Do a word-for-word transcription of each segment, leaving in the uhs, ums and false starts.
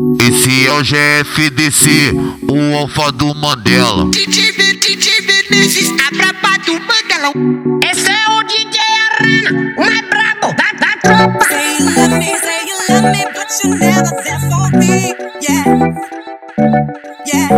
Esse é o G F D C, o alfa do Mandela. D J Menezes, a braba do Mandela. Esse é o D J Arana, o mais brabo da, da tropa. Say you love me, say you love me, but you're never there for me. Yeah, yeah.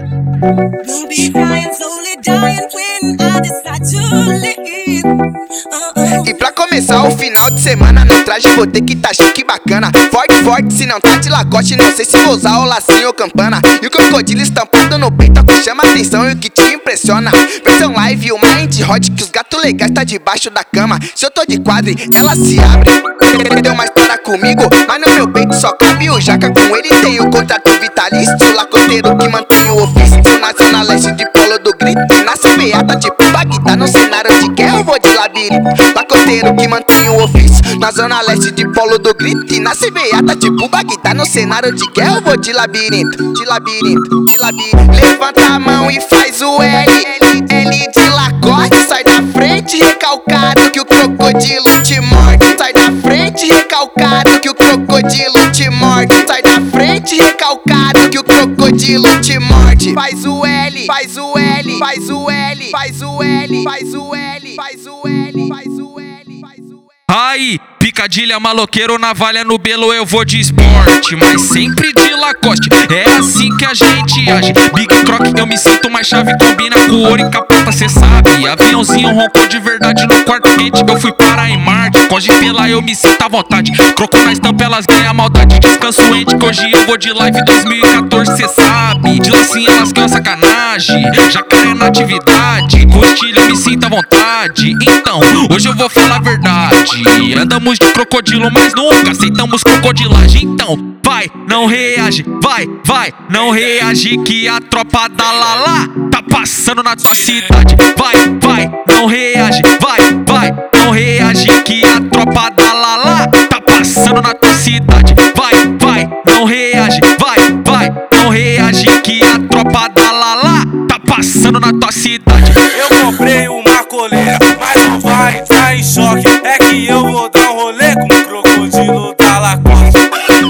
We'll be crying, slowly dying when I decide to leave. Uh-uh. E pra começar o final de semana no traje vou ter que tá chique bacana. Forte, forte, se não tá de Lacoste, não sei se vou usar o lacinho ou campana. E o crocodilo estampado no peito, que chama atenção e o que te impressiona. Versão live, o mind hot, que os gatos legais tá debaixo da cama. Se eu tô de quadre, ela se abre. Deu uma história comigo, mas no meu peito só cabe o jaca. Com ele tem o contrato vitalício, o lacoteiro que mantém o ofício. Na zona leste de Polo do Grito, nasce beata tipo Bagdá. No cenário de guerra eu vou de labirinto, lacoteiro que mantém o ofício. Na zona leste de Polo do Grito, e nasce beata tipo Bagdá. No cenário de guerra eu vou de labirinto, de labirinto, de labirinto. Levanta a mão e faz o L, L, L de Lacoste. Sai da frente recalcado que o crocodilo te morde. Sai da frente recalcado que o crocodilo te morde. Sai da frente recalcado que o crocodilo te morde. Faz o L, faz o L, faz o L, faz o L, faz o L, faz o L, faz o L, faz o L. Aí, picadilha, maloqueiro, navalha no belo, eu vou de esporte, mas sempre de Lacoste, é assim que a gente age. Big Croc, eu me sinto mais chave, combina com ouro e capota, cê sabe. Aviãozinho roncou de verdade no quarto quente, eu fui parar em Marte. Com Gipela eu me sinto à vontade, croco na estampa, elas ganham maldade. Descanso ente, que hoje eu vou de live dois mil e quatorze, cê sabe. De lacinha elas ganham sacanagem, jacaré na atividade. Com estilo eu me sinto à vontade, então, hoje eu vou falar a verdade. Andamos de crocodilo, mas nunca aceitamos crocodilagem. Então, vai, não reage, vai, vai, não reage que a tropa da Lala tá passando na tua cidade. Vai, vai, não reage, vai, vai, não reage que a tropa da Lala tá passando na tua cidade. Vai, vai, não reage, vai, vai, não reage que a tropa da Lala tá passando na tua cidade. Eu comprei uma coleira, mas não vai entrar em choque. É que eu vou dar um rolê com o crocodilo da Lacoste.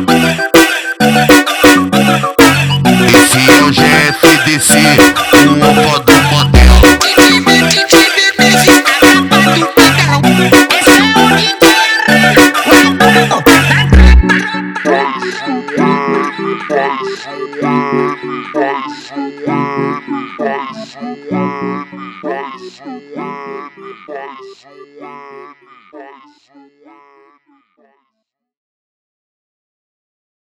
Esse é o G F D C, o alfa do Mandela. D J Menezes, a braba do Mandela. Esse é o D J Arana, o mais brabo da tropa.